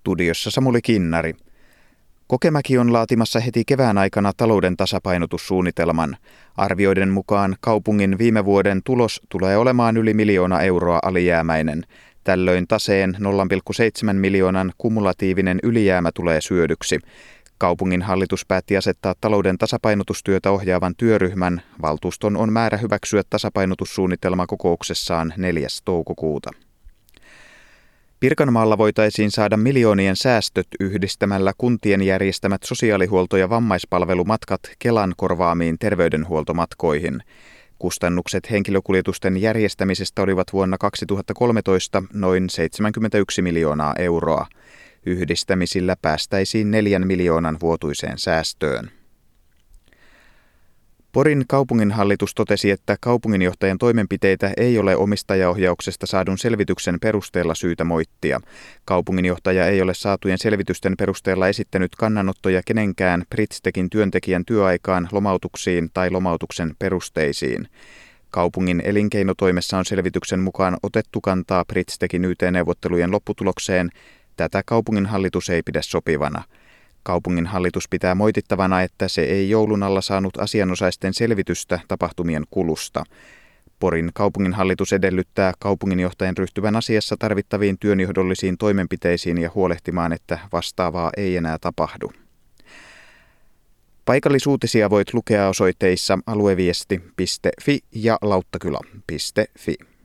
Studiossa Samuli Kinnari. Kokemäki on laatimassa heti kevään aikana talouden tasapainotussuunnitelman. Arvioiden mukaan kaupungin viime vuoden tulos tulee olemaan yli 1 miljoona euroa alijäämäinen. Tällöin taseen 0,7 miljoonan kumulatiivinen ylijäämä tulee syödyksi. Kaupungin hallitus päätti asettaa talouden tasapainotustyötä ohjaavan työryhmän. Valtuuston on määrä hyväksyä tasapainotussuunnitelma kokouksessaan 4. toukokuuta. Pirkanmaalla voitaisiin saada miljoonien säästöt yhdistämällä kuntien järjestämät sosiaalihuolto- ja vammaispalvelumatkat Kelan korvaamiin terveydenhuoltomatkoihin. Kustannukset henkilökuljetusten järjestämisestä olivat vuonna 2013 noin 71 miljoonaa euroa. Yhdistämisillä päästäisiin 4 miljoonan vuotuiseen säästöön. Porin kaupunginhallitus totesi, että kaupunginjohtajan toimenpiteitä ei ole omistajaohjauksesta saadun selvityksen perusteella syytä moittia. Kaupunginjohtaja ei ole saatujen selvitysten perusteella esittänyt kannanottoja kenenkään Bridgestechin työntekijän työaikaan, lomautuksiin tai lomautuksen perusteisiin. Kaupungin elinkeinotoimessa on selvityksen mukaan otettu kantaa Bridgestechin YT-neuvottelujen lopputulokseen. Tätä kaupunginhallitus ei pidä sopivana. Kaupunginhallitus pitää moitittavana, että se ei joulun alla saanut asianosaisten selvitystä tapahtumien kulusta. Porin kaupunginhallitus edellyttää kaupunginjohtajan ryhtyvän asiassa tarvittaviin työnjohdollisiin toimenpiteisiin ja huolehtimaan, että vastaavaa ei enää tapahdu. Paikallisuutisia voit lukea osoitteissa alueviesti.fi ja lauttakylä.fi.